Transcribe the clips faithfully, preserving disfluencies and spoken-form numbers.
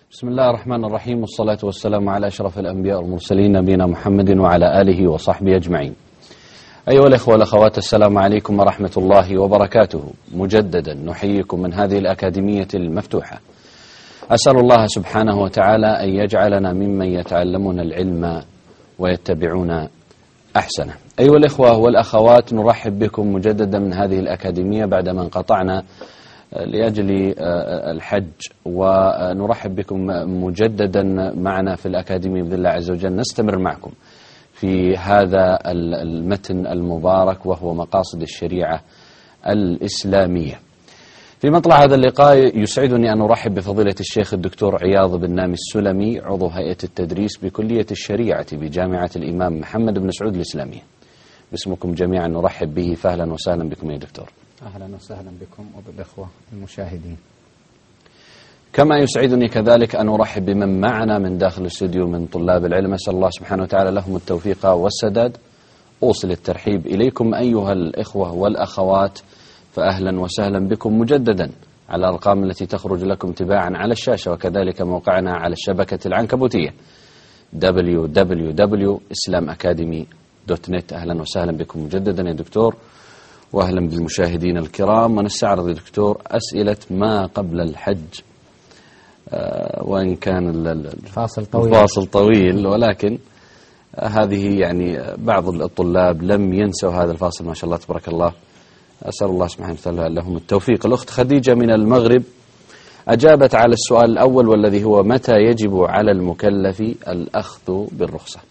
بسم الله الرحمن الرحيم، والصلاة والسلام على أشرف الأنبياء والمرسلين نبينا محمد وعلى آله وصحبه أجمعين. أيها الإخوة والأخوات، السلام عليكم ورحمة الله وبركاته. مجددا نحييكم من هذه الأكاديمية المفتوحة. أسأل الله سبحانه وتعالى أن يجعلنا ممن يتعلمون العلم ويتبعون أحسنه. أيها الإخوة والأخوات، نرحب بكم مجددا من هذه الأكاديمية بعدما انقطعنا لأجل الحج، ونرحب بكم مجددا معنا في الأكاديمية بإذن الله عز وجل. نستمر معكم في هذا المتن المبارك وهو مقاصد الشريعة الإسلامية. في مطلع هذا اللقاء يسعدني أن أرحب بفضيلة الشيخ الدكتور عياض بن نامي السلمي، عضو هيئة التدريس بكلية الشريعة بجامعة الإمام محمد بن سعود الإسلامية. باسمكم جميعا نرحب به، فأهلا وسهلا بكم يا دكتور. أهلا وسهلا بكم وبالإخوة المشاهدين. كما يسعدني كذلك أن أرحب بمن معنا من داخل الاستوديو من طلاب العلم، أسأل الله سبحانه وتعالى لهم التوفيق والسداد. أوصل الترحيب إليكم أيها الإخوة والأخوات، فأهلا وسهلا بكم مجددا على الأرقام التي تخرج لكم تباعا على الشاشة، وكذلك موقعنا على الشبكة العنكبوتية دبليو دبليو دبليو دوت إسلام أكاديمي دوت نت. أهلا وسهلا بكم مجددا يا دكتور، وأهلا بالمشاهدين الكرام. ونستعرض يا دكتور أسئلة ما قبل الحج، آه وإن كان الفاصل طويل. الفاصل طويل، ولكن آه هذه يعني بعض الطلاب لم ينسوا هذا الفاصل، ما شاء الله تبارك الله. أسأل الله سبحانه وتعالى لهم التوفيق. الأخت خديجة من المغرب أجابت على السؤال الأول، والذي هو متى يجب على المكلف الأخذ بالرخصة؟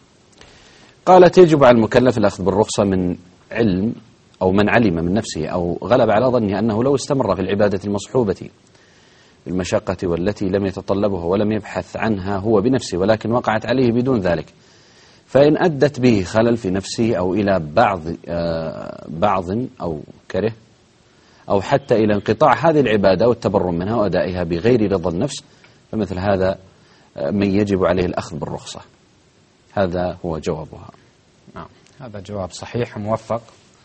قالت يجب على المكلف الأخذ بالرخصة من علم أو من علم من نفسه أو غلب على ظنه أنه لو استمر في العبادة المصحوبة بالمشقة والتي لم يتطلبها ولم يبحث عنها هو بنفسه، ولكن وقعت عليه بدون ذلك، فإن أدت به خلل في نفسه أو إلى بعض آه بعض أو كره أو حتى إلى انقطاع هذه العبادة والتبرم منها وأدائها بغير رضا النفس، فمثل هذا آه من يجب عليه الأخذ بالرخصة. هذا هو جوابها. نعم، هذا جواب صحيح موفق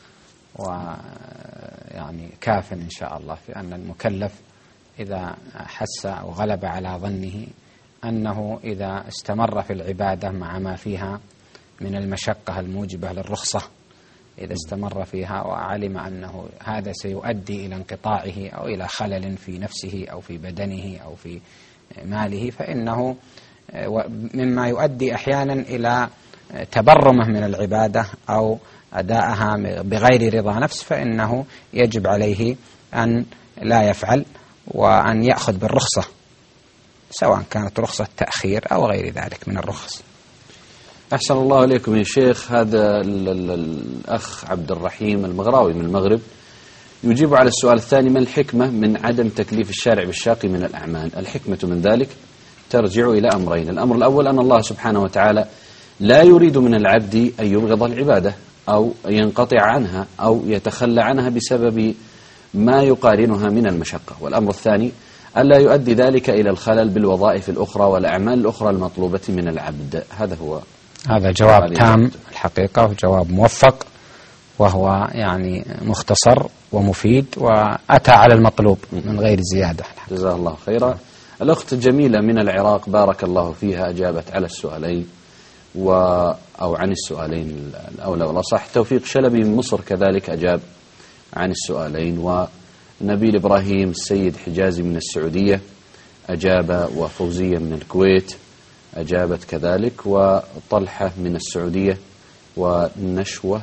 ويعني كاف إن شاء الله في أن المكلف إذا حس أو غلب على ظنه أنه إذا استمر في العبادة مع ما فيها من المشقة الموجبة للرخصة، إذا استمر فيها وعلم أنه هذا سيؤدي إلى انقطاعه أو إلى خلل في نفسه أو في بدنه أو في ماله، فإنه مما يؤدي أحيانا إلى تبرمه من العبادة أو أداءها بغير رضا نفس، فإنه يجب عليه أن لا يفعل وأن يأخذ بالرخصة، سواء كانت رخصة تأخير أو غير ذلك من الرخص. أحسن الله إليكم يا شيخ. هذا الأخ عبد الرحيم المغراوي من المغرب يجيب على السؤال الثاني: ما الحكمة من عدم تكليف الشارع بالشاقي من الأعمال؟ الحكمة من ذلك ترجع إلى أمرين. الأمر الأول أن الله سبحانه وتعالى لا يريد من العبد أن يبغض العبادة أو ينقطع عنها أو يتخلى عنها بسبب ما يقارنها من المشقة. والأمر الثاني ألا يؤدي ذلك إلى الخلل بالوظائف الأخرى والأعمال الأخرى المطلوبة من العبد. هذا هو هذا جواب تام الحقيقة، وجواب موفق، وهو يعني مختصر ومفيد وأتى على المطلوب من غير زيادة. جزاه الله خيرا. الأخت جميلة من العراق بارك الله فيها أجابت على السؤالين و أو عن السؤالين الأولى والأصح. توفيق شلبي من مصر كذلك أجاب عن السؤالين، ونبيل إبراهيم السيد حجازي من السعودية أجاب، وفوزية من الكويت أجابت كذلك، وطلحة من السعودية، ونشوة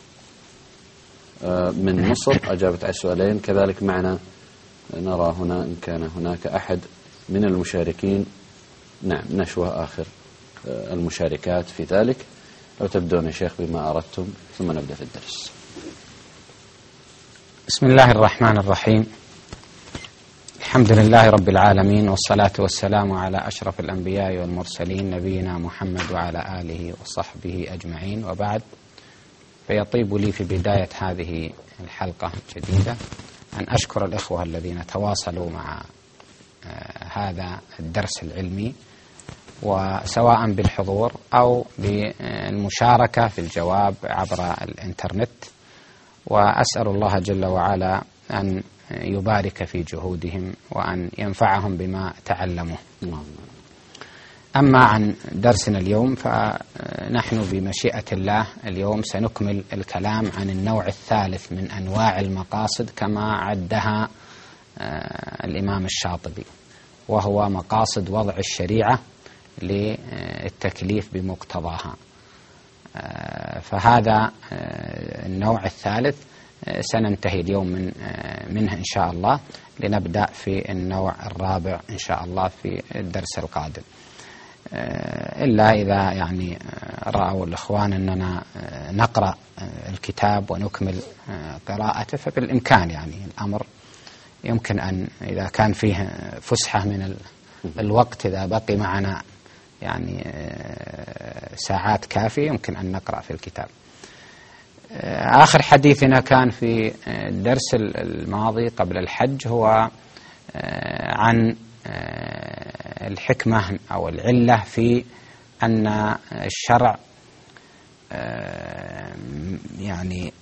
من مصر أجابت على السؤالين كذلك. معنا نرى هنا إن كان هناك أحد من المشاركين. نعم، نشوة آخر المشاركات في ذلك. لو تبدون يا شيخ بما أردتم ثم نبدأ في الدرس. بسم الله الرحمن الرحيم. الحمد لله رب العالمين، والصلاة والسلام على أشرف الأنبياء والمرسلين نبينا محمد وعلى آله وصحبه أجمعين، وبعد. فيطيب لي في بداية هذه الحلقة الجديدة أن أشكر الإخوة الذين تواصلوا مع هذا الدرس العلمي، وسواء بالحضور أو بالمشاركة في الجواب عبر الإنترنت. وأسأل الله جل وعلا أن يبارك في جهودهم وأن ينفعهم بما تعلموه. أما عن درسنا اليوم فنحن بمشيئة الله اليوم سنكمل الكلام عن النوع الثالث من أنواع المقاصد كما عدها الإمام الشاطبي، وهو مقاصد وضع الشريعة للتكليف بمقتضاها. فهذا النوع الثالث سننتهي اليوم من منه إن شاء الله، لنبدأ في النوع الرابع إن شاء الله في الدرس القادم، إلا إذا يعني رأوا الإخوان أننا نقرأ الكتاب ونكمل قراءته فبالإمكان، يعني الأمر يمكن أن إذا كان فيه فسحة من الوقت، إذا بقي معنا يعني ساعات كافية يمكن أن نقرأ في الكتاب. آخر حديثنا كان في الدرس الماضي قبل الحج هو عن الحكمة أو العلة في أن الشرع يعني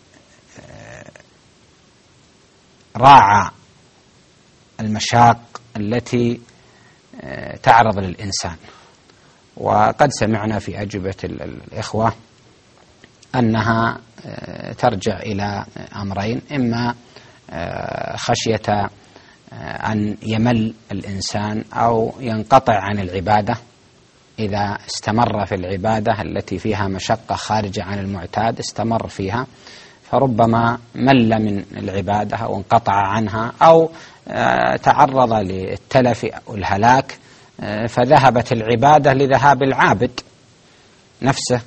راعى المشاق التي تعرض للإنسان. وقد سمعنا في أجوبة الإخوة أنها ترجع إلى أمرين: إما خشية أن يمل الإنسان أو ينقطع عن العبادة إذا استمر في العبادة التي فيها مشقة خارجة عن المعتاد، استمر فيها فربما مل من العبادة أو انقطع عنها أو تعرض للتلف أو الهلاك فذهبت العبادة لذهاب العابد نفسه،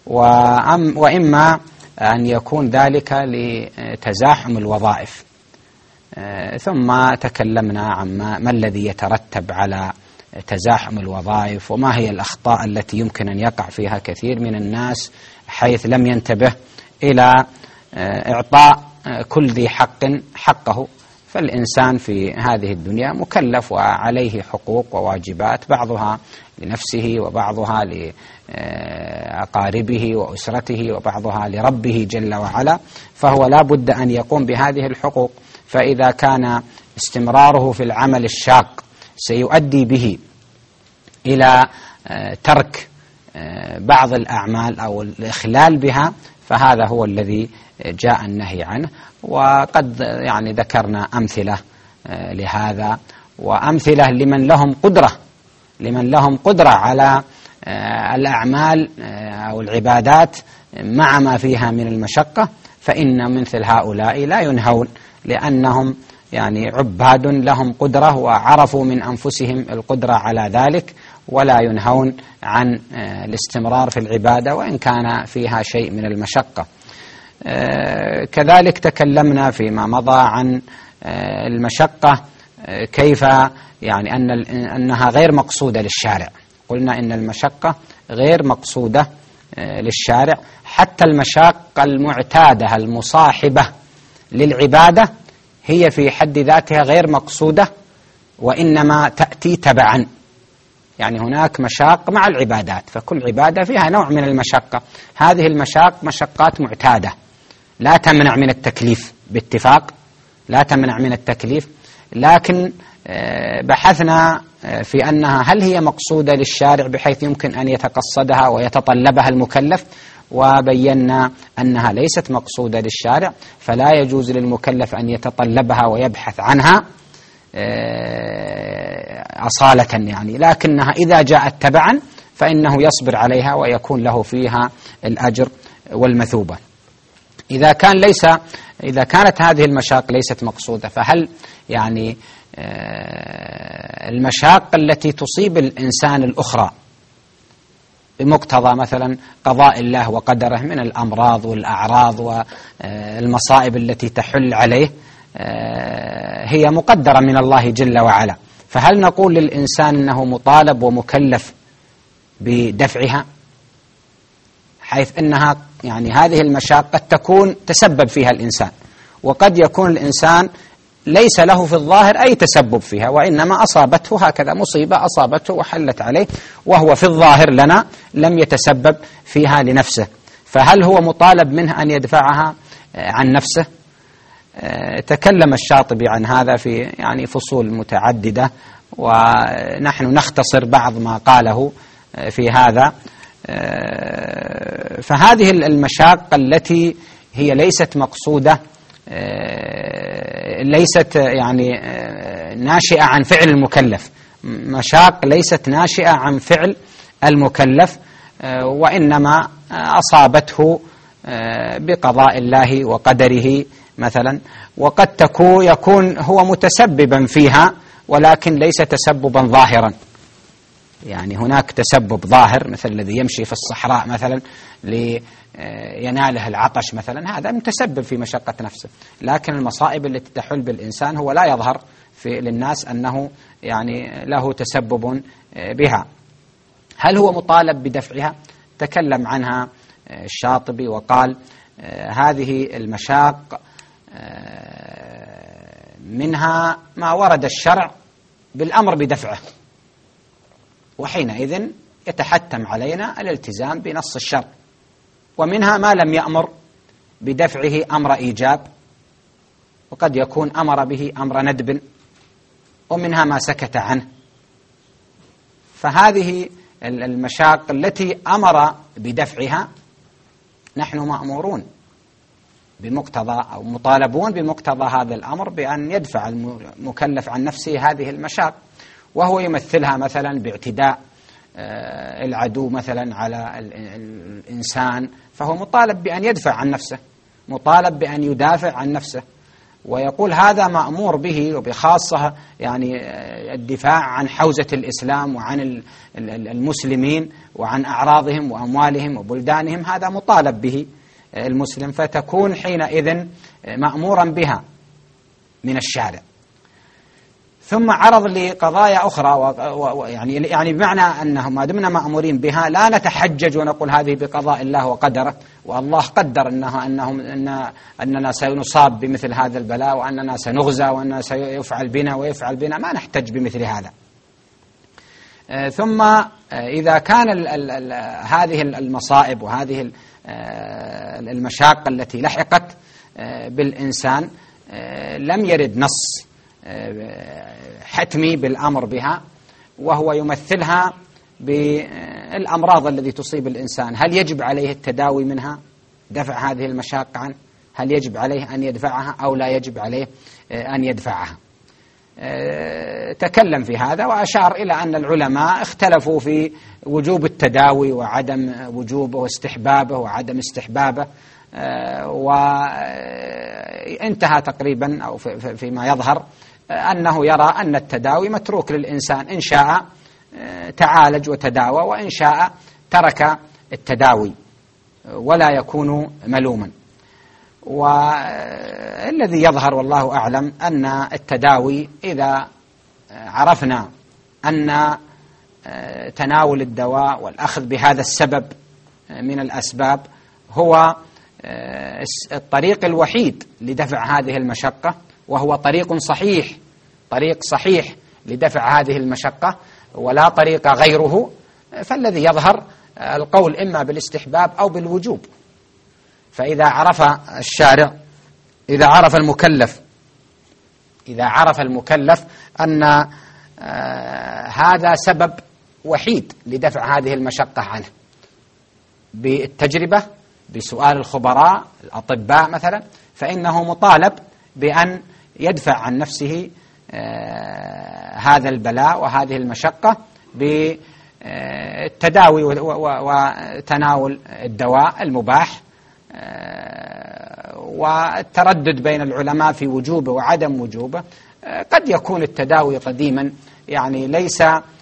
وإما أن يكون ذلك لتزاحم الوظائف. ثم تكلمنا عن ما الذي يترتب على تزاحم الوظائف وما هي الأخطاء التي يمكن أن يقع فيها كثير من الناس حيث لم ينتبه إلى إعطاء كل ذي حق حقه. فالإنسان في هذه الدنيا مكلف وعليه حقوق وواجبات، بعضها لنفسه وبعضها لأقاربه وأسرته وبعضها لربه جل وعلا، فهو لا بد أن يقوم بهذه الحقوق. فإذا كان استمراره في العمل الشاق سيؤدي به إلى ترك بعض الأعمال أو الإخلال بها، فهذا هو الذي جاء النهي عنه. وقد يعني ذكرنا أمثلة لهذا، وأمثلة لمن لهم قدرة لمن لهم قدرة على الأعمال أو العبادات مع ما فيها من المشقة، فإن مثل هؤلاء لا ينهون، لأنهم يعني عباد لهم قدرة وعرفوا من أنفسهم القدرة على ذلك، ولا ينهون عن الاستمرار في العبادة وإن كان فيها شيء من المشقة. كذلك تكلمنا فيما مضى عن المشقة كيف يعني أن أنها غير مقصودة للشارع. قلنا إن المشقة غير مقصودة للشارع، حتى المشاق المعتادة المصاحبة للعبادة هي في حد ذاتها غير مقصودة، وإنما تأتي تبعا. يعني هناك مشاق مع العبادات، فكل عبادة فيها نوع من المشقة. هذه المشاق مشقات معتادة لا تمنع من التكليف باتفاق، لا تمنع من التكليف، لكن بحثنا في أنها هل هي مقصودة للشارع بحيث يمكن أن يتقصدها ويتطلبها المكلف، وبينا أنها ليست مقصودة للشارع، فلا يجوز للمكلف أن يتطلبها ويبحث عنها أصالة يعني، لكنها إذا جاءت تبعا فإنه يصبر عليها ويكون له فيها الأجر والمثوبة. إذا كان ليس إذا كانت هذه المشاق ليست مقصودة، فهل يعني المشاق التي تصيب الإنسان الأخرى بمقتضى مثلا قضاء الله وقدره من الأمراض والأعراض والمصائب التي تحل عليه هي مقدرة من الله جل وعلا، فهل نقول للإنسان أنه مطالب ومكلف بدفعها، حيث أنها يعني هذه المشاق قد تكون تسبب فيها الإنسان، وقد يكون الإنسان ليس له في الظاهر أي تسبب فيها، وإنما أصابته هكذا مصيبة أصابته وحلت عليه، وهو في الظاهر لنا لم يتسبب فيها لنفسه، فهل هو مطالب منه أن يدفعها عن نفسه؟ تكلم الشاطبي عن هذا في يعني فصول متعددة، ونحن نختصر بعض ما قاله في هذا. فهذه المشاق التي هي ليست مقصودة، ليست يعني ناشئة عن فعل المكلف، مشاق ليست ناشئة عن فعل المكلف، وإنما أصابته بقضاء الله وقدره مثلا، وقد تكون يكون هو متسببا فيها ولكن ليس تسببا ظاهرا. يعني هناك تسبب ظاهر مثل الذي يمشي في الصحراء مثلا ليناله العطش مثلا، هذا متسبب في مشقة نفسه، لكن المصائب التي تحل بالإنسان هو لا يظهر في للناس أنه يعني له تسبب بها. هل هو مطالب بدفعها؟ تكلم عنها الشاطبي وقال هذه المشاق منها ما ورد الشرع بالأمر بدفعه، وحينئذ يتحتم علينا الالتزام بنص الشرع، ومنها ما لم يأمر بدفعه أمر إيجاب، وقد يكون أمر به أمر ندب، ومنها ما سكت عنه. فهذه المشاق التي أمر بدفعها نحن مأمورون بمقتضى أو مطالبون بمقتضى هذا الأمر بأن يدفع المكلف عن نفسه هذه المشاق، وهو يمثلها مثلا باعتداء العدو مثلا على الإنسان، فهو مطالب بأن يدفع عن نفسه، مطالب بأن يدافع عن نفسه، ويقول هذا مأمور به، وبخاصة يعني الدفاع عن حوزة الإسلام وعن المسلمين وعن أعراضهم وأموالهم وبلدانهم، هذا مطالب به المسلم، فتكون حينئذ مأمورا بها من الشارع. ثم عرض لقضايا أخرى، يعني يعني بمعنى أنه ما دمنا مأمورين بها لا نتحجج ونقول هذه بقضاء الله وقدره، والله قدر أنه أنهم أن أننا سنصاب بمثل هذا البلاء، وأننا سنغزى، وأننا سيفعل بنا ويفعل بنا، ما نحتج بمثل هذا. ثم إذا كان ال ال ال هذه المصائب وهذه المشاق التي لحقت بالإنسان لم يرد نص حتمي بالأمر بها، وهو يمثلها بالأمراض التي تصيب الإنسان، هل يجب عليه التداوي منها، دفع هذه المشاق عنه؟ هل يجب عليه أن يدفعها أو لا يجب عليه أن يدفعها؟ تكلم في هذا وأشار إلى أن العلماء اختلفوا في وجوب التداوي وعدم وجوبه واستحبابه وعدم استحبابه، وانتهى تقريبا أو فيما يظهر أنه يرى أن التداوي متروك للإنسان، إن شاء تعالج وتداوى، وإن شاء ترك التداوي ولا يكون ملوما. والذي يظهر والله أعلم أن التداوي إذا عرفنا أن تناول الدواء والأخذ بهذا السبب من الأسباب هو الطريق الوحيد لدفع هذه المشقة، وهو طريق صحيح، طريق صحيح لدفع هذه المشقة ولا طريق غيره، فالذي يظهر القول إما بالاستحباب أو بالوجوب. فإذا عرف الشارع، إذا عرف المكلف إذا عرف المكلف أن آه هذا سبب وحيد لدفع هذه المشقة عنه بالتجربة، بسؤال الخبراء الأطباء مثلا، فإنه مطالب بأن يدفع عن نفسه آه هذا البلاء وهذه المشقة بالتداوي وتناول الدواء المباح. والتردد بين العلماء في وجوبه وعدم وجوبه، قد يكون التداوي قديما يعني ليس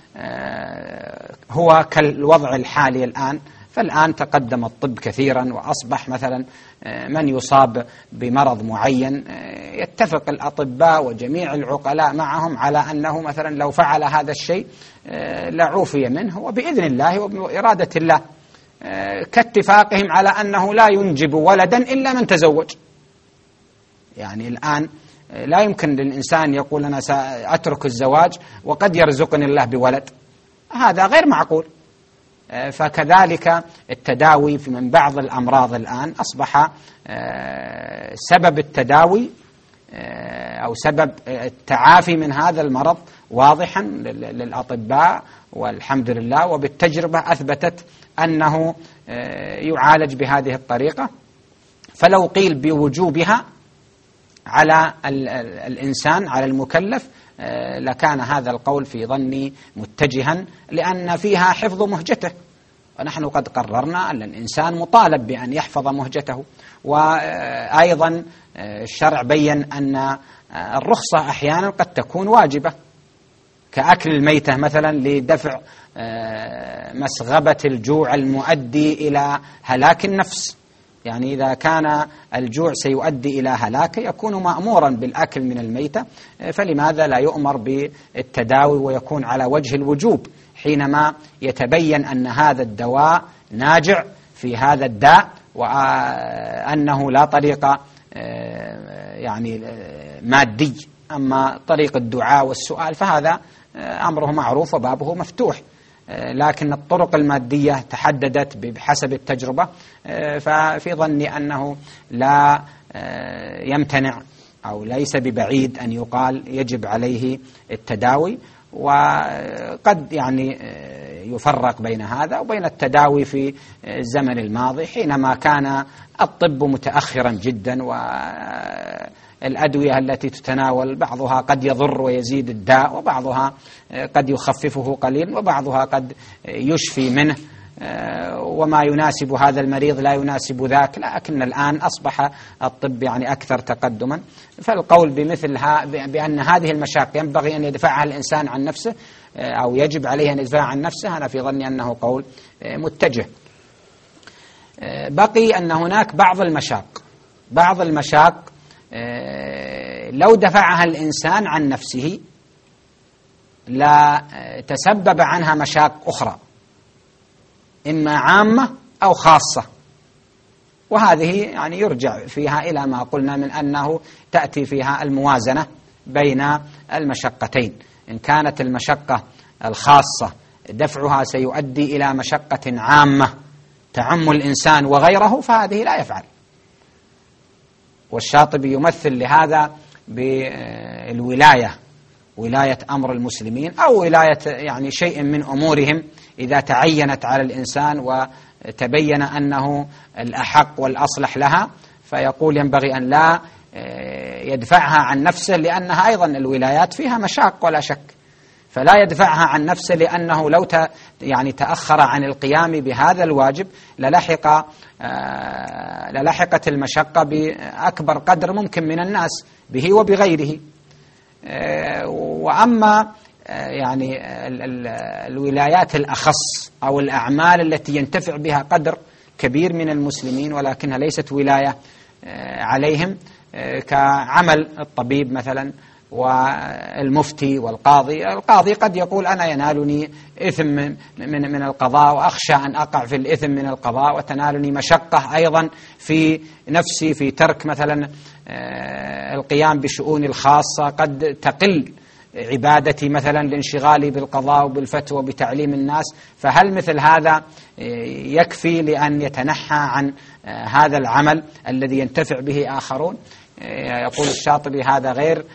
هو كالوضع الحالي الآن، فالآن تقدم الطب كثيرا، وأصبح مثلا من يصاب بمرض معين يتفق الأطباء وجميع العقلاء معهم على أنه مثلا لو فعل هذا الشيء لعوفي منه وبإذن الله وبإرادة الله، كاتفاقهم على أنه لا ينجب ولدا إلا من تزوج. يعني الآن لا يمكن للإنسان يقول أنا سأترك الزواج وقد يرزقني الله بولد، هذا غير معقول. فكذلك التداوي في من بعض الأمراض الآن أصبح سبب التداوي أو سبب التعافي من هذا المرض واضحا للأطباء والحمد لله، وبالتجربة أثبتت أنه يعالج بهذه الطريقة. فلو قيل بوجوبها على الإنسان على المكلف لكان هذا القول في ظني متجها، لأن فيها حفظ مهجته، ونحن قد قررنا أن الإنسان مطالب بأن يحفظ مهجته. وأيضا الشرع بيّن أن الرخصة أحيانا قد تكون واجبة، كأكل الميتة مثلا لدفع مسغبة الجوع المؤدي إلى هلاك النفس. يعني إذا كان الجوع سيؤدي إلى هلاك يكون مأمورا بالأكل من الميتة، فلماذا لا يؤمر بالتداوي ويكون على وجه الوجوب حينما يتبين أن هذا الدواء ناجع في هذا الداء، وأنه لا طريق يعني مادي. أما طريق الدعاء والسؤال فهذا أمره معروف وبابه مفتوح، لكن الطرق المادية تحددت بحسب التجربة، ففي ظني أنه لا يمتنع أو ليس ببعيد أن يقال يجب عليه التداوي. وقد يعني يفرق بين هذا وبين التداوي في الزمن الماضي حينما كان الطب متأخرا جدا، والأدوية التي تتناول بعضها قد يضر ويزيد الداء، وبعضها قد يخففه قليلا، وبعضها قد يشفي منه، وما يناسب هذا المريض لا يناسب ذاك. لكن الآن أصبح الطب يعني أكثر تقدما، فالقول بمثلها بأن هذه المشاق ينبغي أن يدفعها الإنسان عن نفسه أو يجب عليه أن يدفعها عن نفسه، أنا في ظني أنه قول متجه. بقي أن هناك بعض المشاق بعض المشاق لو دفعها الإنسان عن نفسه لا تسبب عنها مشاق أخرى، إما عامة أو خاصة، وهذه يعني يرجع فيها إلى ما قلنا من أنه تأتي فيها الموازنة بين المشقتين. إن كانت المشقة الخاصة دفعها سيؤدي إلى مشقة عامة تعم الإنسان وغيره فهذه لا يفعل. والشاطبي يمثل لهذا بالولاية، ولاية أمر المسلمين أو ولاية يعني شيء من أمورهم إذا تعينت على الإنسان وتبين أنه الأحق والأصلح لها، فيقول ينبغي أن لا يدفعها عن نفسه، لأنها أيضا الولايات فيها مشاق ولا شك، فلا يدفعها عن نفسه، لأنه لو يعني تأخر عن القيام بهذا الواجب للحق للحقت المشقة بأكبر قدر ممكن من الناس به وبغيره. وأما يعني الولايات الأخص أو الأعمال التي ينتفع بها قدر كبير من المسلمين ولكنها ليست ولاية عليهم، كعمل الطبيب مثلا والمفتي والقاضي. القاضي قد يقول أنا ينالني إثم من, من, من القضاء وأخشى أن أقع في الإثم من القضاء، وتنالني مشقة أيضا في نفسي في ترك مثلا القيام بشؤون الخاصة، قد تقل عبادتي مثلا لانشغالي بالقضاء وبالفتوى وبتعليم الناس، فهل مثل هذا يكفي لأن يتنحى عن هذا العمل الذي ينتفع به آخرون؟ يقول الشاطبي هذا غير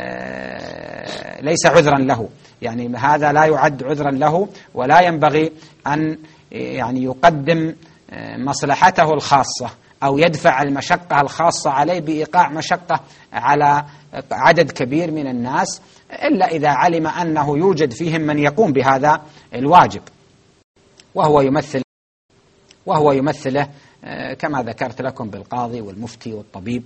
ليس عذرا له، يعني هذا لا يعد عذرا له، ولا ينبغي أن يعني يقدم مصلحته الخاصة أو يدفع المشقة الخاصة عليه بإيقاع مشقة على عدد كبير من الناس، إلا إذا علم أنه يوجد فيهم من يقوم بهذا الواجب وهو يمثل وهو يمثله كما ذكرت لكم بالقاضي والمفتي والطبيب.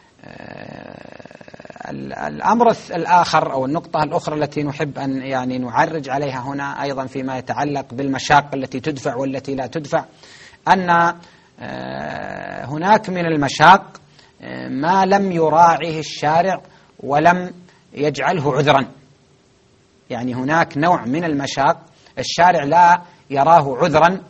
الأمر الآخر أو النقطة الأخرى التي نحب أن يعني نعرج عليها هنا أيضا فيما يتعلق بالمشاق التي تدفع والتي لا تدفع، أن هناك من المشاق ما لم يراعيه الشارع ولم يجعله عذرا. يعني هناك نوع من المشاق الشارع لا يراه عذرا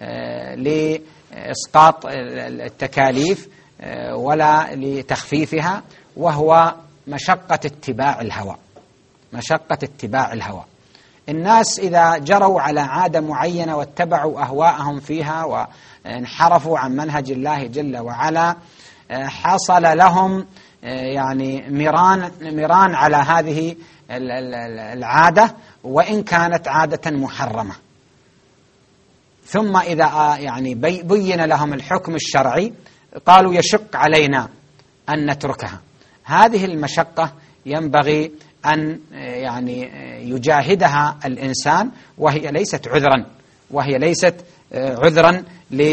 لإسقاط التكاليف ولا لتخفيفها، وهو مشقة اتباع الهوى. مشقة اتباع الهوى الناس إذا جروا على عادة معينة واتبعوا أهواءهم فيها وانحرفوا عن منهج الله جل وعلا، حصل لهم يعني ميران ميران على هذه العادة وإن كانت عادة محرمة. ثم إذا يعني بين لهم الحكم الشرعي قالوا يشق علينا أن نتركها. هذه المشقة ينبغي أن يعني يجاهدها الإنسان، وهي ليست عذرا وهي ليست عذرا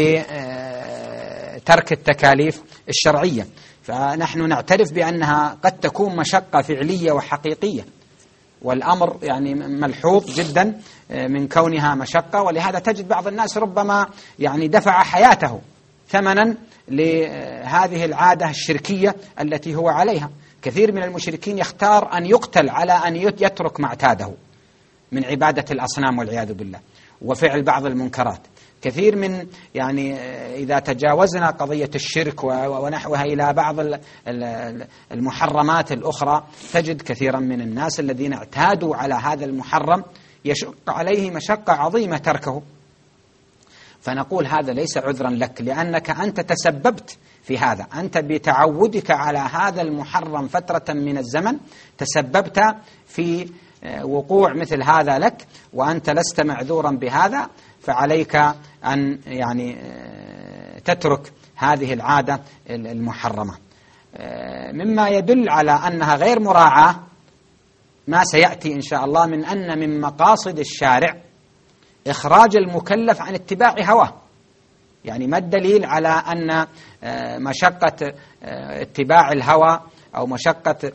لترك التكاليف الشرعية. فنحن نعترف بأنها قد تكون مشقة فعلية وحقيقية، والأمر يعني ملحوظ جدا من كونها مشقة، ولهذا تجد بعض الناس ربما يعني دفع حياته ثمنا لهذه العادة الشركية التي هو عليها. كثير من المشركين يختار أن يقتل على أن يترك ما اعتاده من عبادة الأصنام والعياذ بالله وفعل بعض المنكرات. كثير من يعني إذا تجاوزنا قضية الشرك ونحوها إلى بعض المحرمات الأخرى تجد كثيرا من الناس الذين اعتادوا على هذا المحرم يشق عليه مشقة عظيمة تركه. فنقول هذا ليس عذرا لك، لأنك أنت تسببت في هذا، أنت بتعودك على هذا المحرم فترة من الزمن تسببت في وقوع مثل هذا لك، وأنت لست معذورا بهذا، فعليك أن يعني تترك هذه العادة المحرمة. مما يدل على أنها غير مراعاة ما سيأتي إن شاء الله من أن من مقاصد الشارع إخراج المكلف عن اتباع هواه. يعني ما الدليل على أن مشقة اتباع الهوى أو مشقة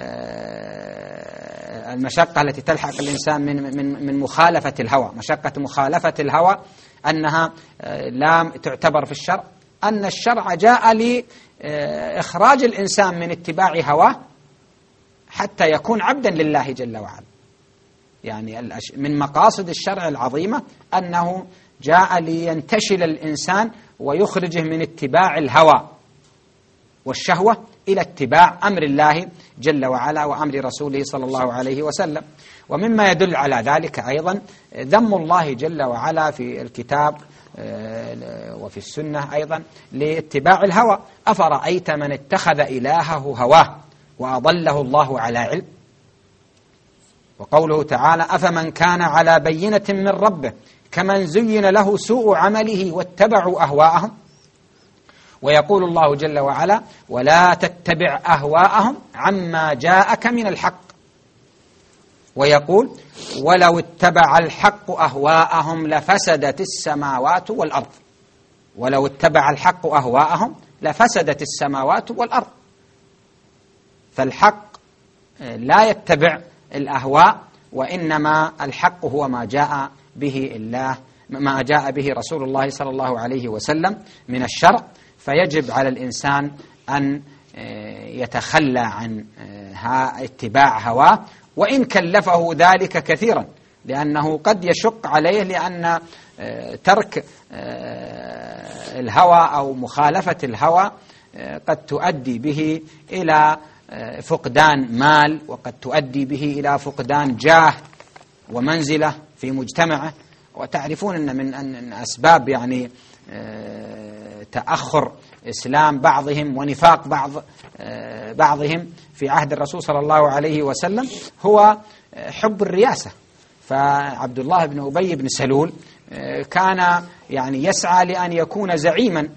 المشقة التي تلحق الإنسان من من من مخالفة الهوى، مشقة مخالفة الهوى أنها لا تعتبر في الشرع، أن الشرع جاء لإخراج الإنسان من اتباع هواه حتى يكون عبدا لله جل وعلا. يعني من مقاصد الشرع العظيمة أنه جاء لينتشل الإنسان ويخرجه من اتباع الهوى والشهوة إلى اتباع أمر الله جل وعلا وأمر رسوله صلى الله عليه وسلم. ومما يدل على ذلك أيضا ذم الله جل وعلا في الكتاب وفي السنة أيضا لاتباع الهوى. أفرأيت من اتخذ إلهه هواه وأضله الله على علم. وقوله تعالى أفمن كان على بينة من ربه كمن زين له سوء عمله واتبعوا أهواءهم. ويقول الله جل وعلا ولا تتبع أهواءهم عما جاءك من الحق. ويقول ولو اتبع الحق أهواءهم لفسدت السماوات والأرض. ولو اتبع الحق أهواءهم لفسدت السماوات والأرض. فالحق لا يتبع الأهواء، وإنما الحق هو ما جاء به الله ما جاء به رسول الله صلى الله عليه وسلم من الشرع. فيجب على الإنسان أن يتخلى عن اتباع هواه وإن كلفه ذلك كثيرا، لأنه قد يشق عليه، لأن ترك الهوى أو مخالفة الهوى قد تؤدي به إلى فقدان مال، وقد تؤدي به إلى فقدان جاه ومنزلة في مجتمعه. وتعرفون أن من أسباب يعني تأخر إسلام بعضهم ونفاق بعض بعضهم في عهد الرسول صلى الله عليه وسلم هو حب الرياسة. فعبد الله بن أبي بن سلول كان يعني يسعى لأن يكون زعيما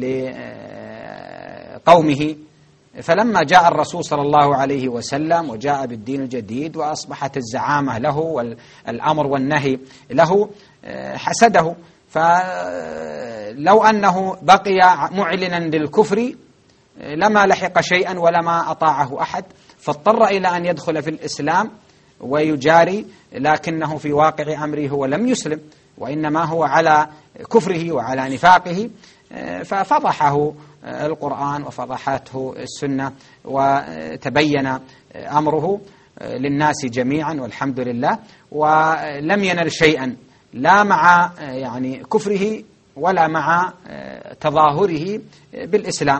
لقومه، فلما جاء الرسول صلى الله عليه وسلم وجاء بالدين الجديد وأصبحت الزعامة له والأمر والنهي له حسده. فلو أنه بقي معلنا للكفر لما لحق شيئا ولما أطاعه أحد، فاضطر إلى أن يدخل في الإسلام ويجاري، لكنه في واقع أمره هو لم يسلم، وإنما هو على كفره وعلى نفاقه. ففضحه القرآن وفضحته السنة وتبين أمره للناس جميعا والحمد لله، ولم ينل شيئا لا مع يعني كفره ولا مع تظاهره بالإسلام.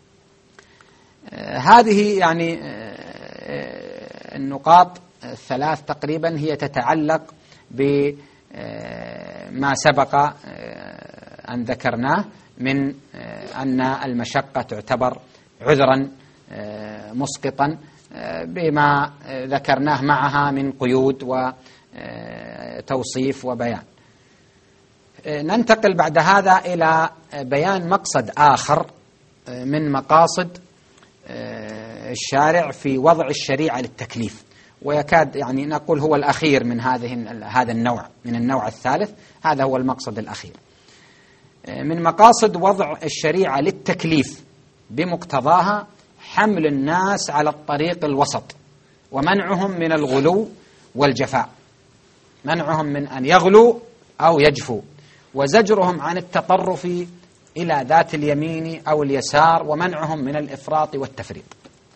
هذه يعني النقاط الثلاث تقريبا هي تتعلق بما سبق أن ذكرناه من أن المشقة تعتبر عذرا مسقطا بما ذكرناه معها من قيود وتوصيف وبيان. ننتقل بعد هذا إلى بيان مقصد آخر من مقاصد الشارع في وضع الشريعة للتكليف، ويكاد يعني نقول هو الأخير من هذه هذا النوع، من النوع الثالث، هذا هو المقصد الأخير من مقاصد وضع الشريعة للتكليف بمقتضاها حمل الناس على الطريق الوسط ومنعهم من الغلو والجفاء، منعهم من أن يغلوا أو يجفوا، وزجرهم عن التطرف إلى ذات اليمين أو اليسار، ومنعهم من الإفراط والتفريط.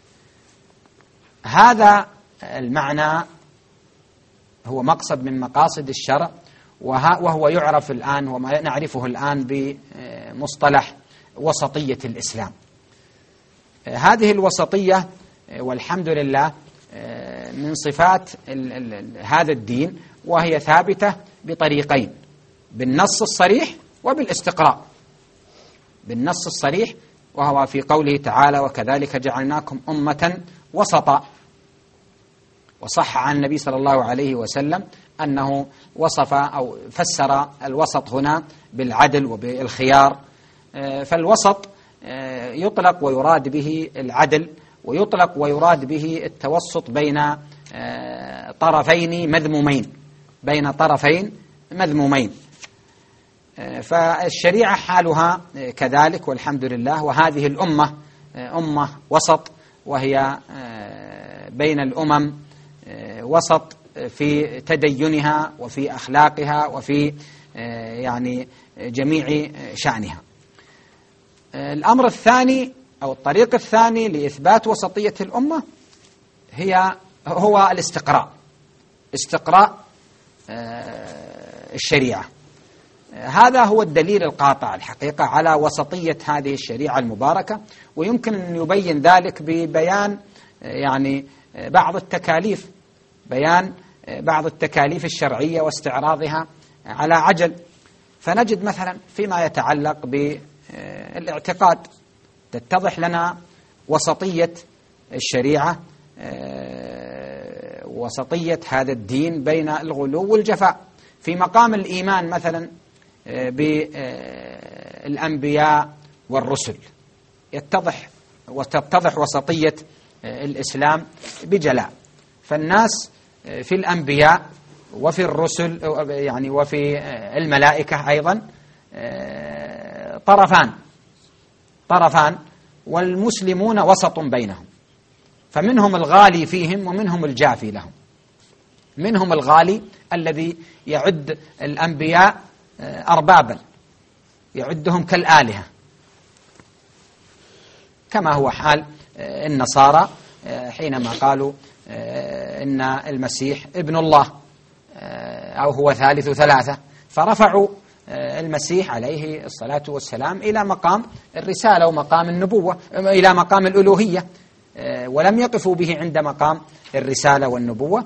هذا المعنى هو مقصد من مقاصد الشرع، وهو يعرف الآن وما نعرفه الآن بمصطلح وسطية الإسلام. هذه الوسطية والحمد لله من صفات هذا الدين، وهي ثابتة بطريقين: بالنص الصريح وبالاستقراء. بالنص الصريح وهو في قوله تعالى: وكذلك جعلناكم أمة وسطا. وصح عن النبي صلى الله عليه وسلم أنه وصف أو فسر الوسط هنا بالعدل وبالخيار. فالوسط يطلق ويراد به العدل، ويطلق ويراد به التوسط بين طرفين مذمومين، بين طرفين مذمومين. فالشريعة حالها كذلك والحمد لله، وهذه الأمة أمة وسط، وهي بين الأمم وسط في تدينها وفي أخلاقها وفي يعني جميع شأنها. الأمر الثاني أو الطريق الثاني لإثبات وسطية الأمة هي هو الاستقراء، استقراء الشريعة. هذا هو الدليل القاطع الحقيقة على وسطية هذه الشريعة المباركة، ويمكن أن يبين ذلك ببيان يعني بعض التكاليف، بيان بعض التكاليف الشرعية واستعراضها على عجل. فنجد مثلا فيما يتعلق بالاعتقاد تتضح لنا وسطية الشريعة، وسطية هذا الدين بين الغلو والجفاء. في مقام الإيمان مثلا بالأنبياء والرسل يتضح وتتضح وسطية الإسلام بجلاء. فالناس في الأنبياء وفي الرسل يعني وفي الملائكة أيضا طرفان طرفان والمسلمون وسط بينهم، فمنهم الغالي فيهم ومنهم الجافي لهم. منهم الغالي الذي يعد الأنبياء أربابا، يعدهم كالآلهة، كما هو حال النصارى حينما قالوا إن المسيح ابن الله أو هو ثالث ثلاثة، فرفعوا المسيح عليه الصلاة والسلام إلى مقام الرسالة ومقام النبوة، إلى مقام الألوهية، ولم يقفوا به عند مقام الرسالة والنبوة.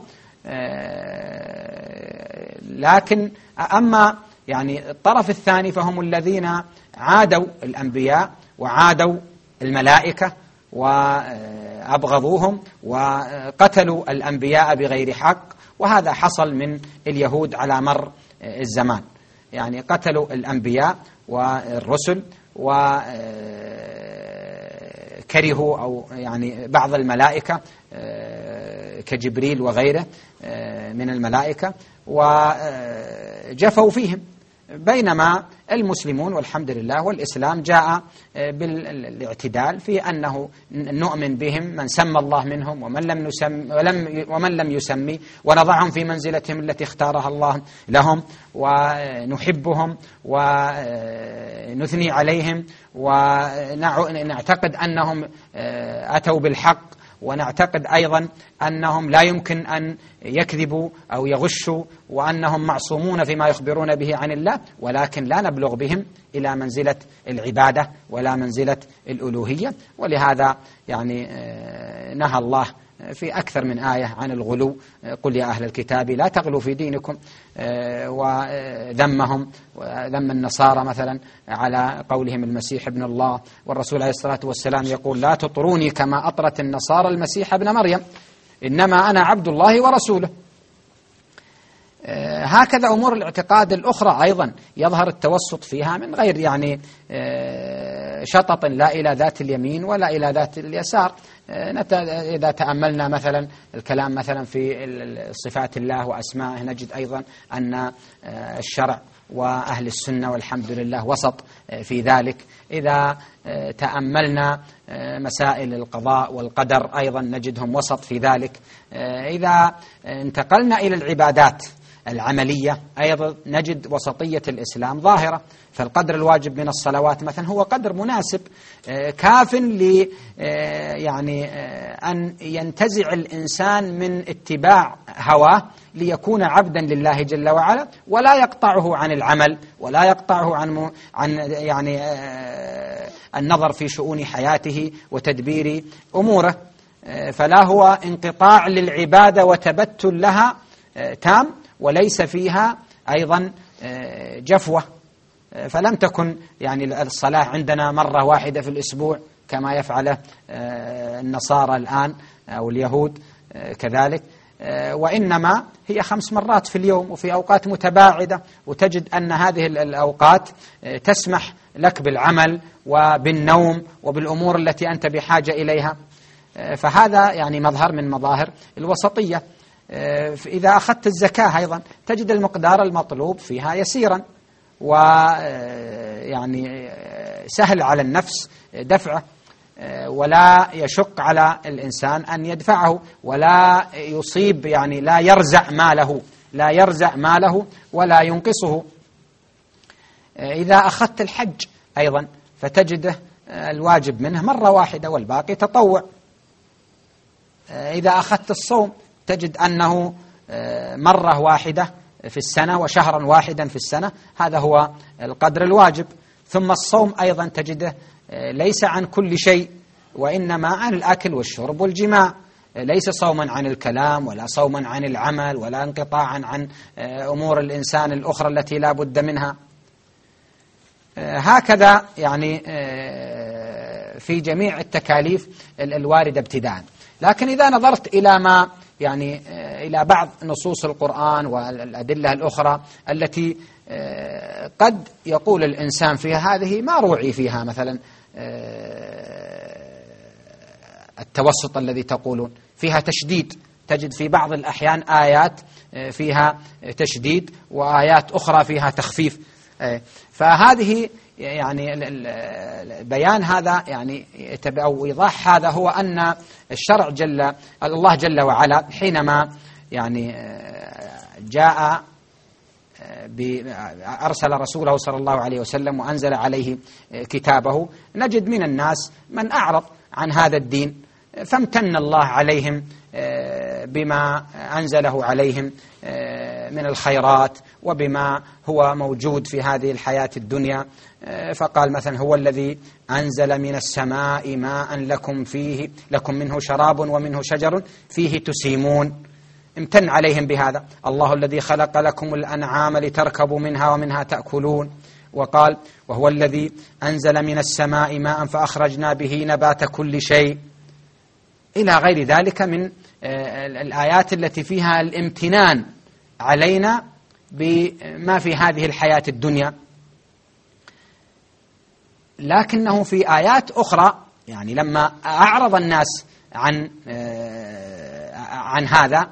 لكن أما يعني الطرف الثاني فهم الذين عادوا الأنبياء وعادوا الملائكة وأبغضوهم وقتلوا الأنبياء بغير حق، وهذا حصل من اليهود على مر الزمان. يعني قتلوا الأنبياء والرسل وكرهوا أو يعني بعض الملائكة كجبريل وغيره من الملائكة وجفوا فيهم، بينما المسلمون والحمد لله والإسلام جاء بالاعتدال في أنه نؤمن بهم من سمى الله منهم ومن لم يسمي ولم ومن لم يسمي، ونضعهم في منزلتهم التي اختارها الله لهم، ونحبهم ونثني عليهم، ونعتقد أنهم أتوا بالحق، ونعتقد أيضا أنهم لا يمكن أن يكذبوا أو يغشوا، وأنهم معصومون فيما يخبرون به عن الله، ولكن لا نبلغ بهم إلى منزلة العبادة ولا منزلة الألوهية. ولهذا يعني نهى الله في أكثر من آية عن الغلو. قل يا أهل الكتاب لا تغلوا في دينكم، وذمهم وذم النصارى مثلا على قولهم المسيح ابن الله، والرسول عليه الصلاة والسلام يقول لا تطروني كما أطرت النصارى المسيح ابن مريم، إنما أنا عبد الله ورسوله. هكذا أمور الاعتقاد الأخرى أيضا يظهر التوسط فيها من غير يعني شطط لا إلى ذات اليمين ولا إلى ذات اليسار. إذا تأملنا مثلا الكلام مثلا في صفات الله وأسمائه نجد أيضا أن الشرع وأهل السنة والحمد لله وسط في ذلك. إذا تأملنا مسائل القضاء والقدر أيضا نجدهم وسط في ذلك. إذا انتقلنا إلى العبادات العملية أيضا نجد وسطية الإسلام ظاهرة. فالقدر الواجب من الصلوات مثلا هو قدر مناسب كاف ل يعني أن ينتزع الإنسان من اتباع هواه ليكون عبدا لله جل وعلا، ولا يقطعه عن العمل ولا يقطعه عن عن يعني النظر في شؤون حياته وتدبير أموره. فلا هو انقطاع للعبادة وتبتل لها تام، وليس فيها أيضا جفوة. فلم تكن يعني الصلاة عندنا مرة واحدة في الأسبوع كما يفعله النصارى الآن أو اليهود كذلك، وإنما هي خمس مرات في اليوم وفي أوقات متباعدة، وتجد أن هذه الأوقات تسمح لك بالعمل وبالنوم وبالأمور التي أنت بحاجة إليها. فهذا يعني مظهر من مظاهر الوسطية. إذا أخذت الزكاة أيضا تجد المقدار المطلوب فيها يسيرا، ويعني سهل على النفس دفعه، ولا يشق على الإنسان أن يدفعه، ولا يصيب يعني لا يرزع ماله لا يرزع ماله ولا ينقصه. إذا أخذت الحج أيضا فتجده الواجب منه مرة واحدة والباقي تطوع. إذا أخذت الصوم تجد أنه مرة واحدة في السنة وشهرا واحدا في السنة، هذا هو القدر الواجب. ثم الصوم أيضا تجده ليس عن كل شيء، وإنما عن الأكل والشرب والجماع، ليس صوما عن الكلام ولا صوما عن العمل ولا انقطاعا عن أمور الإنسان الأخرى التي لا بد منها. هكذا يعني في جميع التكاليف الواردة ابتداء. لكن إذا نظرت إلى ما يعني إلى بعض نصوص القرآن والأدلة الأخرى التي قد يقول الإنسان فيها هذه ما روعي فيها، مثلا التوسط الذي تقولون فيها تشديد، تجد في بعض الأحيان آيات فيها تشديد وآيات أخرى فيها تخفيف. فهذه يعني بيان هذا يعني أو إيضاح هذا هو أن الشرع جل الله جل وعلا حينما يعني جاء أرسل رسوله صلى الله عليه وسلم وأنزل عليه كتابه، نجد من الناس من أعرض عن هذا الدين، فامتن الله عليهم بما أنزله عليهم من الخيرات وبما هو موجود في هذه الحياة الدنيا. فقال مثلا هو الذي أنزل من السماء ماء لكم فيه لكم منه شراب ومنه شجر فيه تسيمون، امتن عليهم بهذا. الله الذي خلق لكم الأنعام لتركبوا منها ومنها تأكلون. وقال وهو الذي أنزل من السماء ماء فأخرجنا به نبات كل شيء، إلى غير ذلك من الآيات التي فيها الامتنان علينا بما في هذه الحياة الدنيا. لكنه في آيات أخرى يعني لما أعرض الناس عن عن هذا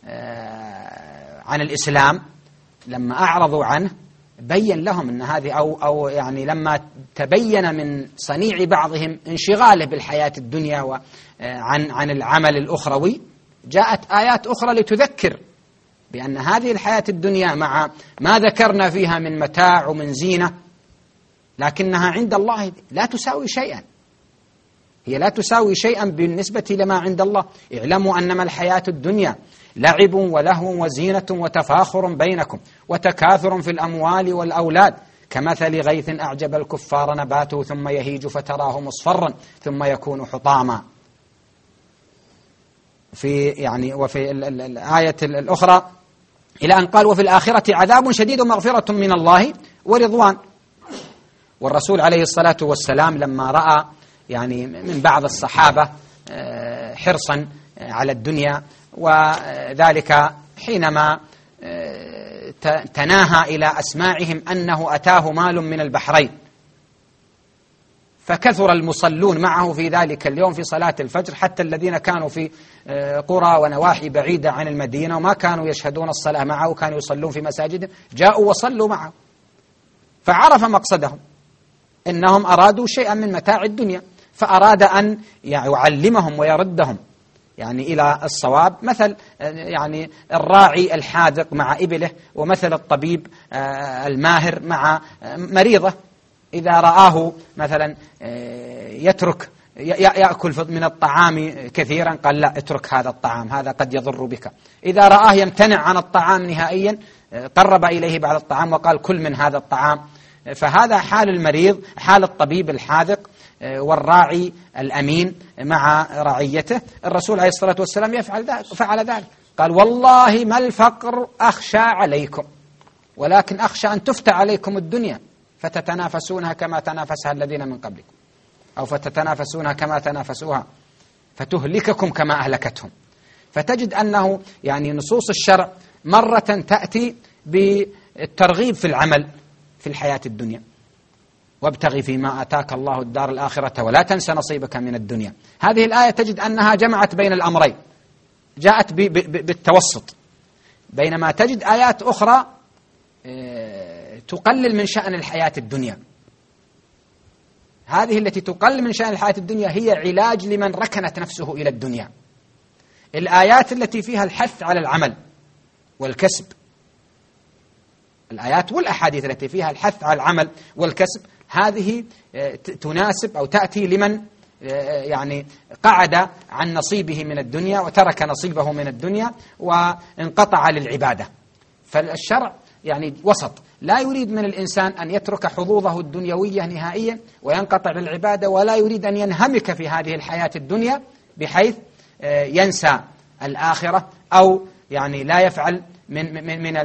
عن الإسلام، لما أعرضوا عنه بين لهم أن هذه أو أو يعني لما تبين من صنيع بعضهم انشغاله بالحياة الدنيا وعن عن العمل الأخروي، جاءت آيات أخرى لتذكر بأن هذه الحياة الدنيا مع ما ذكرنا فيها من متاع ومن زينة، لكنها عند الله لا تساوي شيئا، هي لا تساوي شيئا بالنسبة لما عند الله. اعلموا أنما الحياة الدنيا لعب ولهو وزينة وتفاخر بينكم وتكاثر في الأموال والأولاد كمثل غيث أعجب الكفار نباته ثم يهيج فتراه مصفرا ثم يكون حطاما. في يعني وفي الآية الأخرى إلى أن قال وفي الآخرة عذاب شديد ومغفرة من الله ورضوان. والرسول عليه الصلاة والسلام لما رأى يعني من بعض الصحابة حرصا على الدنيا، وذلك حينما تناهى إلى أسماعهم أنه أتاه مال من البحرين، فكثر المصلون معه في ذلك اليوم في صلاة الفجر، حتى الذين كانوا في قرى ونواحي بعيدة عن المدينة وما كانوا يشهدون الصلاة معه كانوا يصلون في مساجدهم جاءوا وصلوا معه، فعرف مقصدهم إنهم أرادوا شيئا من متاع الدنيا، فأراد أن يعلمهم ويردهم يعني إلى الصواب، مثل يعني الراعي الحاذق مع إبله، ومثل الطبيب الماهر مع مريضه، إذا رآه مثلا يترك يأكل من الطعام كثيرا قال لا اترك هذا الطعام هذا قد يضر بك، إذا رآه يمتنع عن الطعام نهائيا قرب إليه بعض الطعام وقال كل من هذا الطعام. فهذا حال المريض، حال الطبيب الحاذق والراعي الأمين مع رعيته. الرسول عليه الصلاة والسلام يفعل ذلك، فعل ذلك، قال والله ما الفقر أخشى عليكم، ولكن أخشى أن تفتى عليكم الدنيا فتتنافسونها كما تنافسها الذين من قبلكم، أو فتتنافسونها كما تنافسوها فتهلككم كما أهلكتهم. فتجد أنه يعني نصوص الشرع مرة تأتي بالترغيب في العمل في الحياة الدنيا، وابتغي فيما آتاك الله الدار الآخرة ولا تنس نصيبك من الدنيا. هذه الآية تجد أنها جمعت بين الأمرين، جاءت بالتوسط، بينما تجد آيات أخرى تقلل من شأن الحياة الدنيا. هذه التي تقلل من شأن الحياة الدنيا هي علاج لمن ركنت نفسه إلى الدنيا. الآيات التي فيها الحث على العمل والكسب، الآيات والأحاديث التي فيها الحث على العمل والكسب، هذه تناسب أو تأتي لمن يعني قعد عن نصيبه من الدنيا وترك نصيبه من الدنيا وانقطع للعبادة. فالشرع يعني وسط، لا يريد من الإنسان أن يترك حظوظه الدنيوية نهائيا وينقطع للعبادة، ولا يريد أن ينهمك في هذه الحياة الدنيا بحيث ينسى الآخرة، أو يعني لا يفعل من من من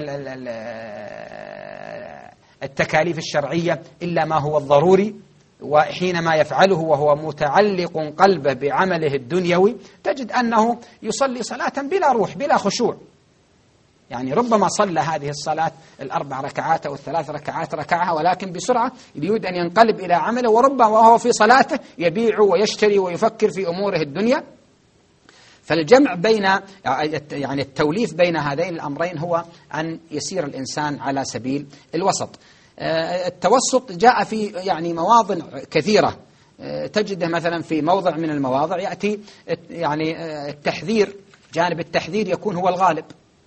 التكاليف الشرعية إلا ما هو الضروري. وحينما يفعله وهو متعلق قلبه بعمله الدنيوي تجد أنه يصلي صلاة بلا روح بلا خشوع، يعني ربما صلى هذه الصلاة الأربع ركعات أو الثلاث ركعات ركعها ولكن بسرعة يريد أن ينقلب إلى عمله، وربما وهو في صلاته يبيع ويشتري ويفكر في أموره الدنيا. فالجمع بين يعني التوليف بين هذين الأمرين هو أن يسير الإنسان على سبيل الوسط. التوسط جاء في يعني مواضع كثيرة، تجده مثلا في موضع من المواضع يأتي يعني التحذير، جانب التحذير يكون هو الغالب،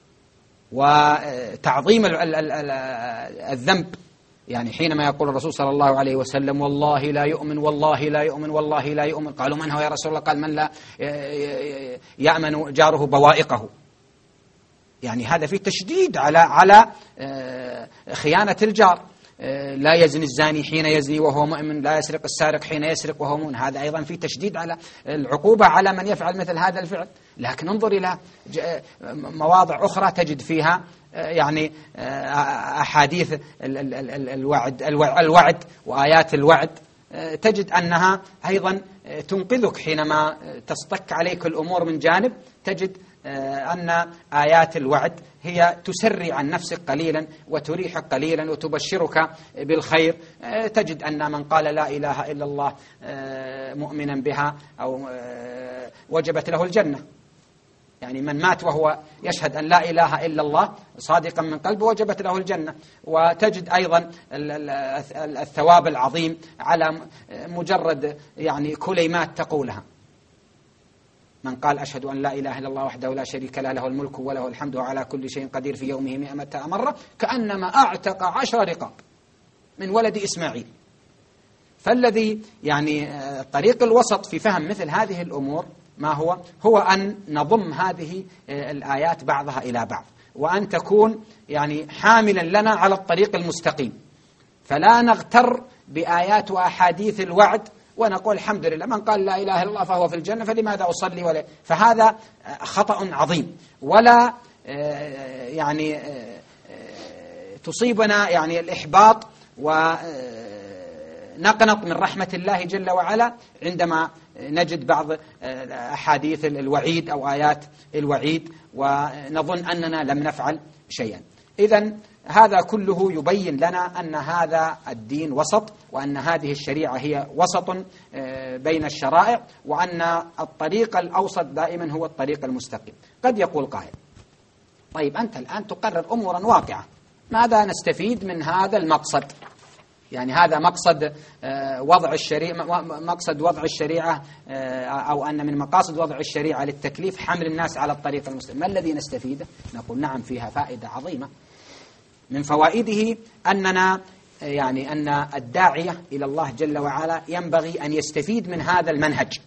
وتعظيم الذنب، يعني حينما يقول الرسول صلى الله عليه وسلم والله لا يؤمن والله لا يؤمن والله لا يؤمن، قالوا من هو يا رسول الله؟ قال من لا يأمن جاره بوائقه. يعني هذا فيه تشديد على على خيانة الجار. لا يزني الزاني حين يزني وهو مؤمن، لا يسرق السارق حين يسرق وهو مؤمن، هذا أيضا فيه تشديد على العقوبة على من يفعل مثل هذا الفعل. لكن انظر إلى مواضع أخرى تجد فيها يعني أحاديث الوعد الوعد وآيات الوعد، تجد أنها أيضا تنقذك حينما تصطك عليك الأمور من جانب، تجد أن آيات الوعد هي تسري عن نفسك قليلا وتريحك قليلا وتبشرك بالخير. تجد أن من قال لا إله إلا الله مؤمنا بها أو وجبت له الجنة، يعني من مات وهو يشهد أن لا إله إلا الله صادقا من قلبه وجبت له الجنة. وتجد أيضا الثواب العظيم على مجرد يعني كلمات تقولها، من قال أشهد أن لا إله إلا الله وحده لا شريك له له الملك وله الحمد وعلى كل شيء قدير في يومه مئة مرة كأنما أعتق عشر رقاب من ولد إسماعيل. فالذي يعني طريق الوسط في فهم مثل هذه الأمور ما هو هو أن نضم هذه الآيات بعضها إلى بعض، وأن تكون يعني حاملا لنا على الطريق المستقيم، فلا نغتر بآيات وأحاديث الوعد ونقول الحمد لله من قال لا إله إلا الله فهو في الجنة فلماذا أصلي ولا. فهذا خطأ عظيم، ولا يعني تصيبنا يعني الإحباط ونقنط من رحمة الله جل وعلا عندما نجد بعض أحاديث الوعيد أو آيات الوعيد ونظن أننا لم نفعل شيئا. إذن هذا كله يبين لنا أن هذا الدين وسط، وأن هذه الشريعة هي وسط بين الشرائع، وأن الطريق الأوسط دائما هو الطريق المستقيم. قد يقول قائل طيب أنت الآن تقرر أمورا واقعة، ماذا نستفيد من هذا المقصد؟ يعني هذا مقصد وضع الشريعة، مقصد وضع الشريعة أو أن من مقاصد وضع الشريعة للتكليف حمل الناس على الطريق المستقيم، ما الذي نستفيده؟ نقول نعم فيها فائدة عظيمة. من فوائده أننا يعني أن الداعية إلى الله جل وعلا ينبغي أن يستفيد من هذا المنهج،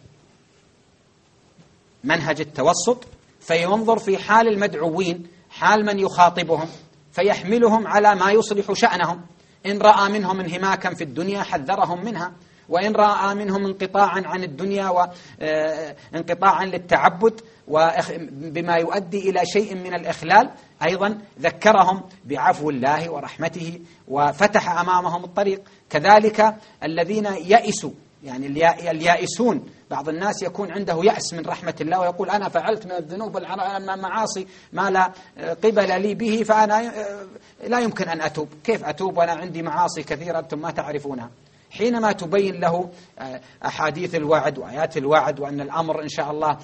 منهج التوسط، فينظر في حال المدعوين، حال من يخاطبهم، فيحملهم على ما يصلح شأنهم. إن رأى منهم انهماكا في الدنيا حذرهم منها، وإن رأى منهم انقطاعا عن الدنيا وانقطاعا للتعبد وبما يؤدي إلى شيء من الإخلال أيضا ذكرهم بعفو الله ورحمته وفتح أمامهم الطريق. كذلك الذين يئسوا، يعني اليائسون، بعض الناس يكون عنده يأس من رحمة الله ويقول أنا فعلت من الذنوب والمعاصي ما لا قبل لي به، فأنا لا يمكن أن أتوب، كيف أتوب وأنا عندي معاصي كثيرة أنتم ما تعرفونها؟ حينما تبين له أحاديث الوعد وآيات الوعد وأن الأمر إن شاء الله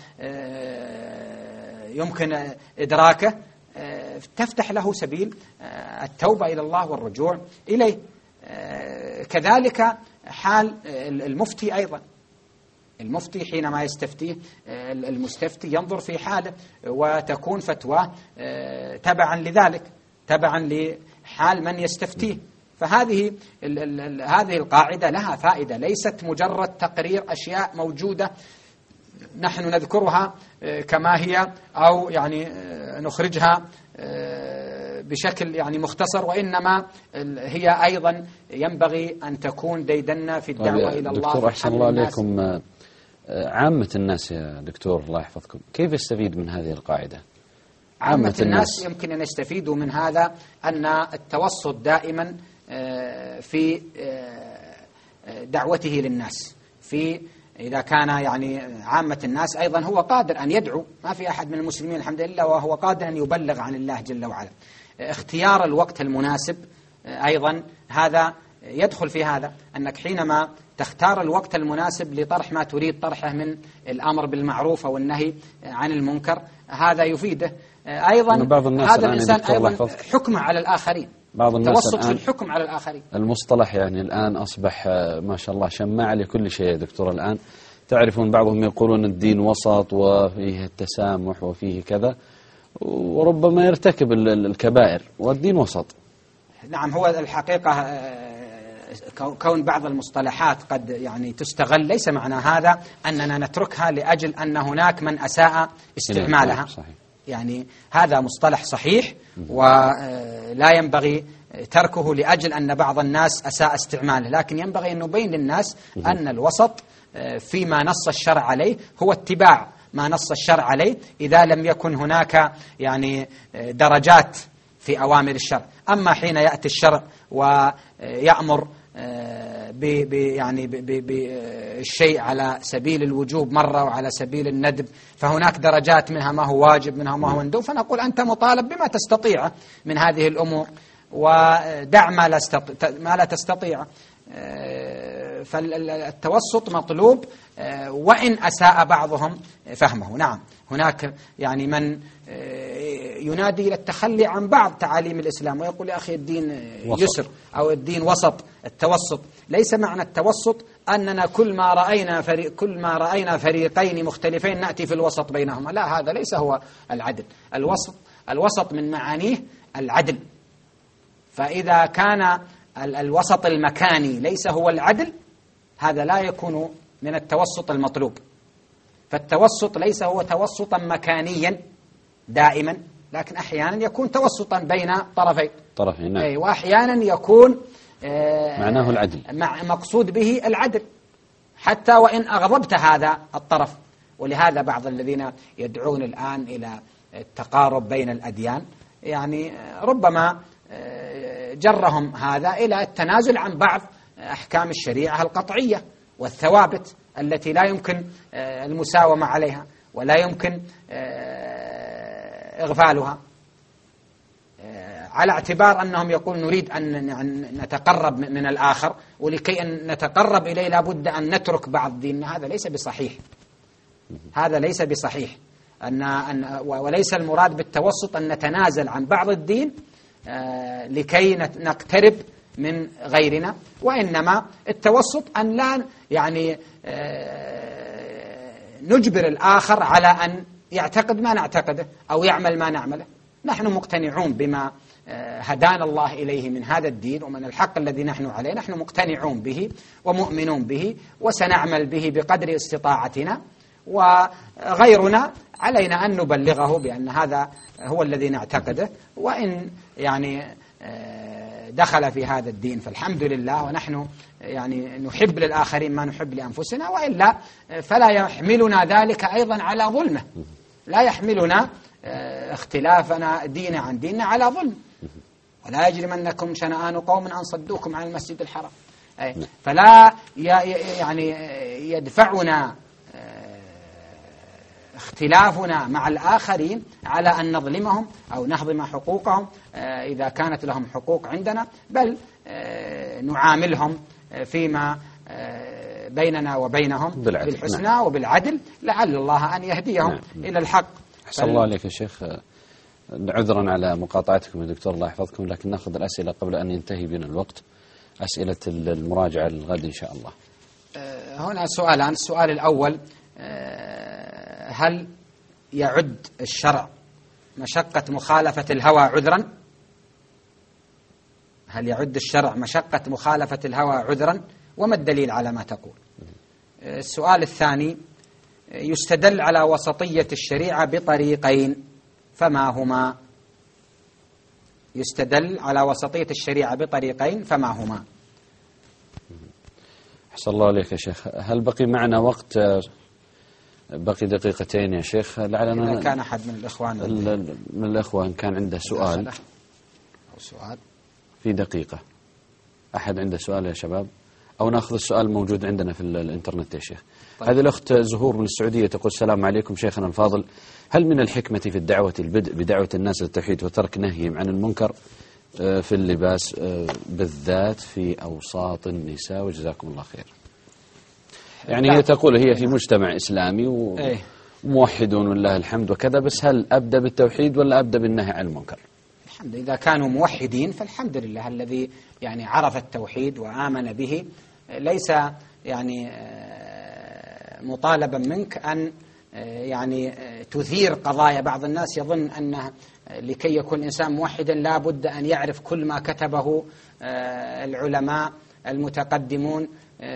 يمكن إدراكه، تفتح له سبيل التوبة إلى الله والرجوع إليه. كذلك حال المفتي أيضا، المفتي حينما يستفتيه المستفتي ينظر في حاله وتكون فتواه تبعا لذلك، تبعا لحال من يستفتيه. فهذه هذه القاعدة لها فائدة، ليست مجرد تقرير أشياء موجودة نحن نذكرها كما هي أو يعني نخرجها بشكل يعني مختصر، وإنما هي أيضا ينبغي أن تكون ديدنا في الدعوة إلى الله. دكتور أحسن الله عليكم، عامة الناس يا دكتور الله يحفظكم كيف يستفيد من هذه القاعدة؟ عامة, عامة الناس, الناس يمكن أن يستفيدوا من هذا أن التوسط دائما في دعوته للناس، في إذا كان يعني عامة الناس أيضا هو قادر أن يدعو، ما في أحد من المسلمين الحمد لله وهو قادر أن يبلغ عن الله جل وعلا. اختيار الوقت المناسب أيضا هذا يدخل في هذا، أنك حينما تختار الوقت المناسب لطرح ما تريد طرحه من الأمر بالمعروف أو النهي عن المنكر، هذا يفيده أيضا. هذا الإنسان أيضا حكمه على الآخرين، بعض الناس توسط في الحكم على الآخرين. المصطلح يعني الآن أصبح ما شاء الله شماع لكل شيء يا دكتور. الآن تعرفون بعضهم يقولون الدين وسط وفيه التسامح وفيه كذا، وربما يرتكب الكبائر والدين وسط. نعم، هو الحقيقة كون بعض المصطلحات قد يعني تستغل، ليس معنى هذا أننا نتركها لأجل أن هناك من أساء استعمالها. صحيح. يعني هذا مصطلح صحيح ولا ينبغي تركه لأجل أن بعض الناس أساء استعماله، لكن ينبغي أن نبين للناس أن الوسط فيما نص الشرع عليه هو اتباع ما نص الشرع عليه، إذا لم يكن هناك يعني درجات في أوامر الشرع. أما حين يأتي الشرع ويأمر ب يعني بالشيء على سبيل الوجوب مرة وعلى سبيل الندب، فهناك درجات منها ما هو واجب منها ما هو مندوب، فنقول أنت مطالب بما تستطيع من هذه الأمور ودع ما لا, ما لا تستطيع. فالتوسط مطلوب وإن أساء بعضهم فهمه. نعم، هناك يعني من ينادي إلى التخلي عن بعض تعاليم الإسلام ويقول يا أخي الدين يسر أو الدين وسط. التوسط ليس معنى التوسط أننا كل ما رأينا فريق كل ما رأينا فريقين مختلفين نأتي في الوسط بينهما، لا، هذا ليس هو العدل. الوسط الوسط من معانيه العدل، فإذا كان الوسط المكاني ليس هو العدل هذا لا يكون من التوسط المطلوب. فالتوسط ليس هو توسطا مكانيا دائما، لكن أحيانا يكون توسطا بين طرفين طرفين نعم. أي، وأحيانا يكون معناه العدل، مع مقصود به العدل. حتى وإن أغضبت هذا الطرف. ولهذا بعض الذين يدعون الآن إلى التقارب بين الأديان يعني ربما جرهم هذا إلى التنازل عن بعض أحكام الشريعة القطعية والثوابت التي لا يمكن المساومة عليها ولا يمكن إغفالها، على اعتبار أنهم يقول نريد أن نتقرب من الآخر، ولكي أن نتقرب إليه لابد أن نترك بعض ديننا. هذا ليس بصحيح، هذا ليس بصحيح. أن أن وليس المراد بالتوسط أن نتنازل عن بعض الدين لكي نقترب من غيرنا، وإنما التوسط أن لا يعني نجبر الآخر على أن يعتقد ما نعتقده أو يعمل ما نعمله. نحن مقتنعون بما هدانا الله إليه من هذا الدين ومن الحق الذي نحن عليه، نحن مقتنعون به ومؤمنون به وسنعمل به بقدر استطاعتنا، وغيرنا علينا أن نبلغه بأن هذا هو الذي نعتقده، وإن يعني دخل في هذا الدين فالحمد لله، ونحن يعني نحب للآخرين ما نحب لأنفسنا، وإلا فلا يحملنا ذلك أيضا على ظلمه، لا يحملنا اختلافنا دين عن ديننا على ظلم. ولا يجرمنكم شنآن قوم أن صدوكم عن المسجد الحرام، فلا يعني يدفعنا اختلافنا مع الآخرين على أن نظلمهم أو نهضم حقوقهم إذا كانت لهم حقوق عندنا، بل نعاملهم فيما بيننا وبينهم بالعدل. بالحسنى نعم. وبالعدل، لعل الله أن يهديهم نعم. إلى الحق. أحسن فل... الله عليك يا شيخ، عذرا على مقاطعتكم يا دكتور الله يحفظكم، لكن نأخذ الأسئلة قبل أن ينتهي بنا الوقت، أسئلة المراجعة الغد إن شاء الله. هنا سؤالان. السؤال الأول: هل يعد الشرع مشقة مخالفة الهوى عذرا؟ هل يعد الشرع مشقة مخالفة الهوى عذرا؟ وما الدليل على ما تقول؟ السؤال الثاني: يستدل على وسطية الشريعة بطريقين، فما هما؟ يستدل على وسطية الشريعة بطريقين، فما هما؟ أحسن الله عليك يا شيخ. هل بقي معنا وقت؟ بقي دقيقتين يا شيخ، لعلنا إذا كان أحد من الإخوان من الإخوان كان عنده سؤال أو سؤال في دقيقة. أحد عنده سؤال يا شباب؟ أو نأخذ السؤال موجود عندنا في الإنترنت يا شيخ. طيب. هذه الأخت زهور من السعودية تقول: السلام عليكم شيخنا الفاضل، هل من الحكمة في الدعوة البدء بدعوة الناس للتوحيد وترك نهيهم عن المنكر في اللباس بالذات في أوساط النساء؟ وجزاكم الله خير. يعني هي تقول هي في مجتمع إسلامي وموحدون والله الحمد وكذا، بس هل أبدأ بالتوحيد ولا أبدأ بالنهي عن المنكر؟ الحمد إذا كانوا موحدين فالحمد لله، الذي يعني عرف التوحيد وآمن به ليس يعني مطالبا منك أن يعني تثير قضايا. بعض الناس يظن أن لكي يكون إنسان موحدا لا بد أن يعرف كل ما كتبه العلماء المتقدمون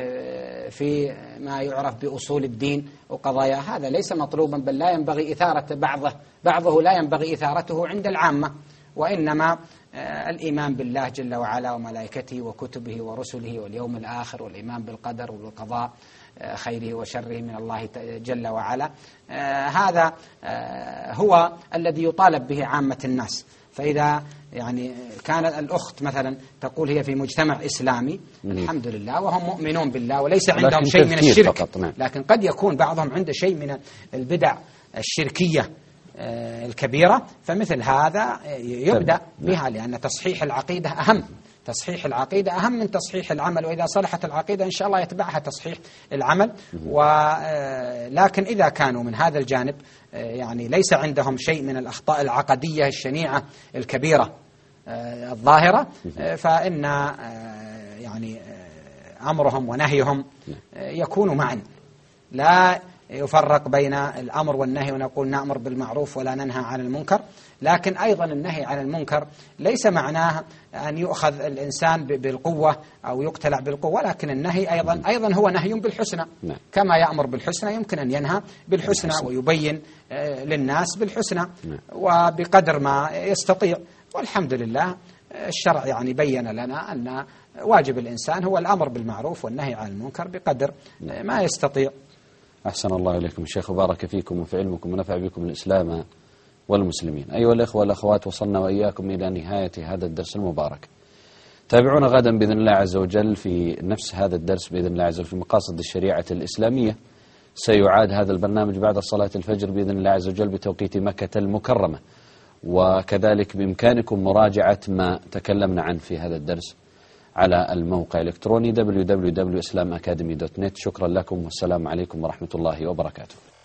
في ما يعرف بأصول الدين وقضايا. هذا ليس مطلوبا، بل لا ينبغي إثارة بعضه بعضه لا ينبغي إثارته عند العامة، وإنما الإيمان بالله جل وعلا وملائكته وكتبه ورسله واليوم الآخر والإيمان بالقدر والقضاء خيره وشره من الله جل وعلا، هذا هو الذي يطالب به عامة الناس. فإذا يعني كانت الأخت مثلا تقول هي في مجتمع إسلامي الحمد لله وهم مؤمنون بالله وليس عندهم شيء من الشرك، لكن قد يكون بعضهم عنده شيء من البدع الشركية الكبيرة، فمثل هذا يبدأ بها، لأن تصحيح العقيدة أهم. تصحيح العقيدة أهم من تصحيح العمل، وإذا صلحت العقيدة إن شاء الله يتبعها تصحيح العمل. ولكن إذا كانوا من هذا الجانب يعني ليس عندهم شيء من الأخطاء العقدية الشنيعة الكبيرة الظاهرة، فإن يعني أمرهم ونهيهم يكون معا، لا يفرق بين الأمر والنهي ونقول نأمر بالمعروف ولا ننهى عن المنكر. لكن أيضا النهي عن المنكر ليس معناه أن يؤخذ الإنسان بالقوة أو يقتلع بالقوة، لكن النهي أيضا أيضا هو نهي بالحسنى، كما يأمر بالحسنى يمكن أن ينهى بالحسنى ويبين للناس بالحسنى وبقدر ما يستطيع. والحمد لله الشرع يعني بين لنا أن واجب الإنسان هو الأمر بالمعروف والنهي عن المنكر بقدر ما يستطيع. أحسن الله إليكم شيخ، وبارك فيكم وفي علمكم ونفع بكم الإسلام والمسلمين. أيها الإخوة والأخوات، وصلنا وإياكم إلى نهاية هذا الدرس المبارك. تابعونا غدا بإذن الله عز وجل في نفس هذا الدرس بإذن الله عز وجل في مقاصد الشريعة الإسلامية. سيعاد هذا البرنامج بعد صلاة الفجر بإذن الله عز وجل بتوقيت مكة المكرمة، وكذلك بإمكانكم مراجعة ما تكلمنا عنه في هذا الدرس على الموقع الإلكتروني دبليو دبليو دبليو دوت إسلام أكاديمي دوت نت. شكرا لكم والسلام عليكم ورحمة الله وبركاته.